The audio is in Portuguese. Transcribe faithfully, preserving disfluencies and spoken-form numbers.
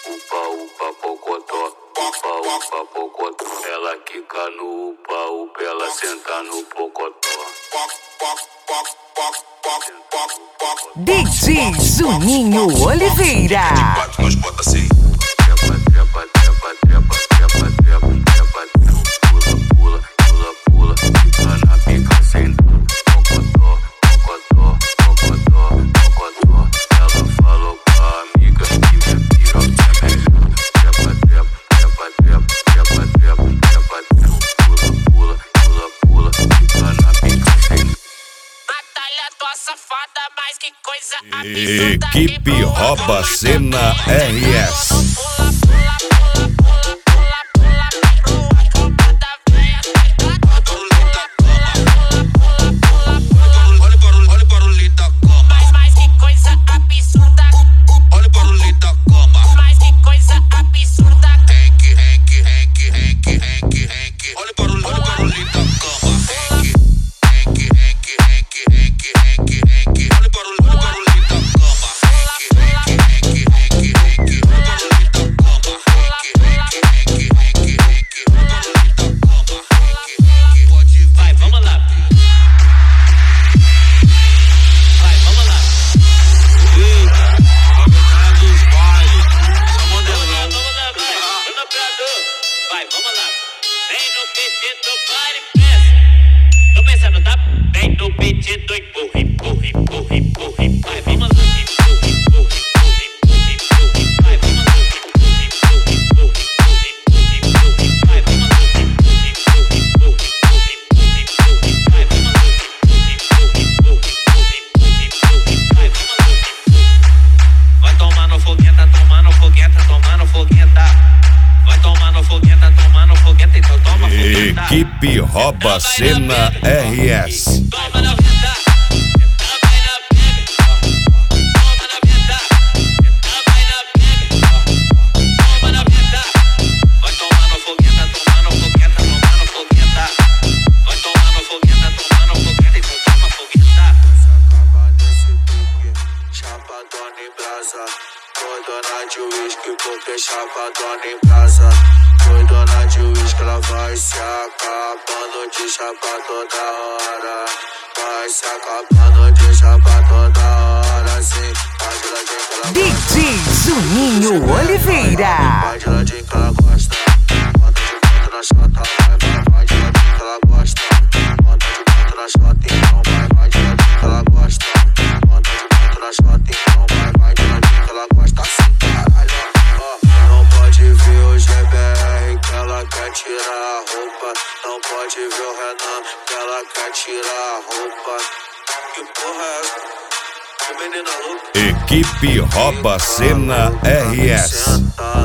Upa, upa, pocotó. Upa, upa, pocotó. Ela quica no upa, upa, ela senta no pocotó. D J Juninho Oliveira. Nós bota assim. Trepa, trepa, trepa, trepa, trepa, trepa, trepa, pula, pula, pula, pula, fica na pica sem pocotó, pocotó, pocotó, pocotó. Ela falou pra amiga que minha piroca é melhor. Trepa, trepa, trepa, trepa, trepa, trepa, trepa, pula, pula, pula, pula, fica na pica sem. Batalha tua safada, mas que coisa absurda. Equipe Rouba Cena R S. Vai, vamos lá. Vem no pedido, pare, pensa. Tô pensando, tá? Vem no pedido, empurra, empurra, empurra, empurra. Vai, vamos lá. Empurra, empurra, empurra, empurra, empurra. Vai, vamos lá. Empurra, empurra, empurra, empurra, empurra. Vai, vamos lá. Empurra, empurra, empurra, empurra, empurra. Vai, vamos lá. Empurra, empurra, empurra, empurra. Vai, vamos lá. Vai tomar no fogueta, tomar no fogueta, tomar no fogueta. Vai tomar no fogueta, tomar no fogueta, então toma fogueta. Equipe Rouba Cena R S. Toma na venda, vai na pega. Toma na venda, vai na pega. Toma na venda. Vai tomar no fogueta, tomar no fogueta, tomar no fogueta. Vai tomar no fogueta, tomar no fogueta, então toma fogueta. Acaba nesse pique, chapadona em brasa. Foi dona de uísque porque chapadona em brasa. Foi dona de uísque, ela vai se acabando de chapar toda hora. Vai se acabando de chapar toda hora, sim. Vai de ladinho que ela D J Juninho Oliveira. vai de ladinho que ela gosta. Bota de quatro na chota, vai, vai, vai de ladinho que ela gosta. Bota de quatro na chota, então vai, vai de ladinho que ela gosta. Bota de quatro na chota, então vai, vai de ladinho que ela gosta assim, caralho. Ó, não pode ver o G B R que ela quer tirar a roupa. Não pode ver o Renan que ela quer tirar a roupa. Que porra é essa? Que menina louca. Equipe Rouba Cena R S. Senta